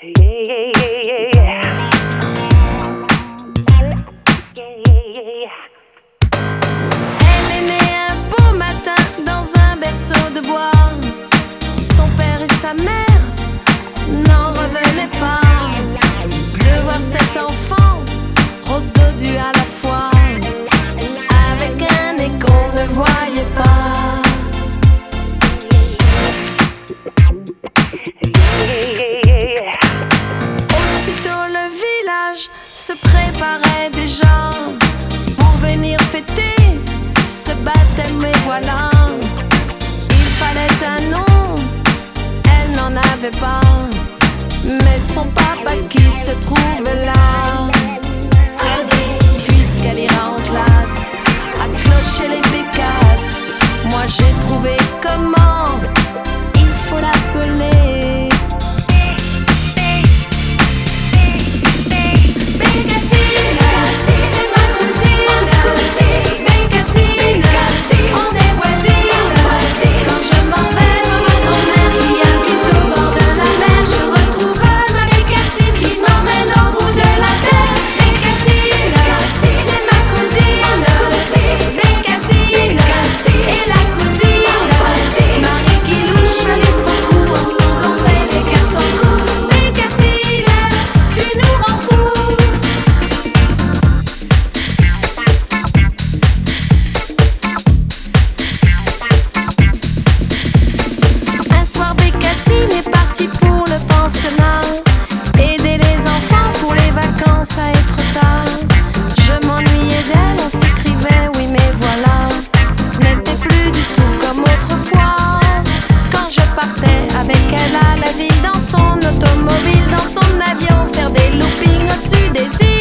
Elle est née un beau matin dans un berceau de bois. Son père et sa mère n'en revenaient pas de voir cet enfant rose dodu à la fois, avec un nez qu'on ne voyait pas. Aussitôt le village se préparait déjà pour venir fêter ce baptême, et voilà, il fallait un nom, elle n'en avait pas, mais son papa qui se trouve là a dit, puisqu'elle ira en classe à clocher les bécasses, moi j'ai trouvé comment il faut l'appeler. Aider les enfants pour les vacances à être tard. Je m'ennuyais d'elle, on s'écrivait, oui mais voilà, ce n'était plus du tout comme autrefois. Quand je partais avec elle à la ville, dans son automobile, dans son avion, faire des loopings au-dessus des îles.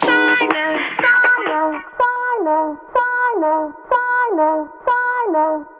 Final.